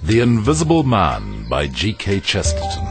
The Invisible Man by G.K. Chesterton.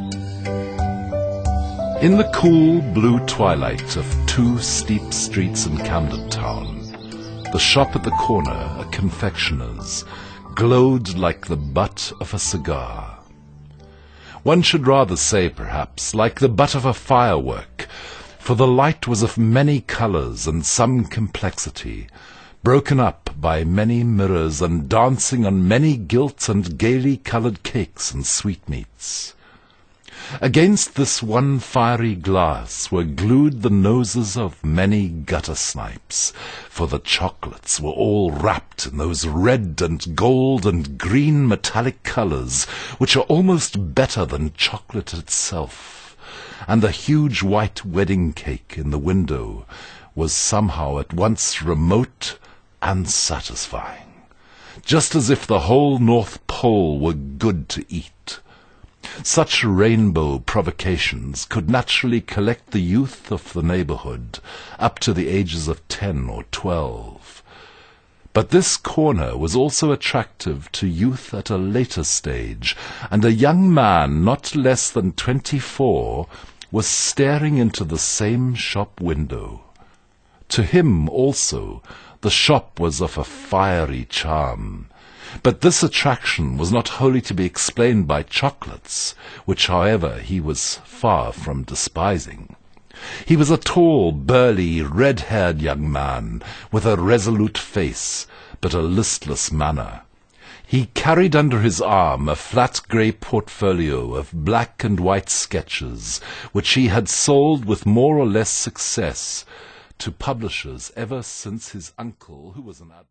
In the cool blue twilight of two steep streets in Camden Town, the shop at the corner, a confectioner's, glowed like the butt of a cigar. One should rather say, perhaps, like the butt of a firework, for the light was of many colours and some complexity, broken up by many mirrors and dancing on many gilt and gaily coloured cakes and sweetmeats. Against this one fiery glass were glued the noses of many gutter snipes, for the chocolates were all wrapped in those red and gold and green metallic colours which are almost better than chocolate itself, and the huge white wedding cake in the window was somehow at once remote and satisfying, just as if the whole North Pole were good to eat. Such rainbow provocations could naturally collect the youth of the neighbourhood up to the ages of 10 or 12. But this corner was also attractive to youth at a later stage, and a young man not less than 24 was staring into the same shop window. To him also the shop was of a fiery charm, but this attraction was not wholly to be explained by chocolates, which, however, he was far from despising. He was a tall, burly, red-haired young man, with a resolute face, but a listless manner. He carried under his arm a flat grey portfolio of black and white sketches, which he had sold with more or less success to publishers ever since his uncle, who was an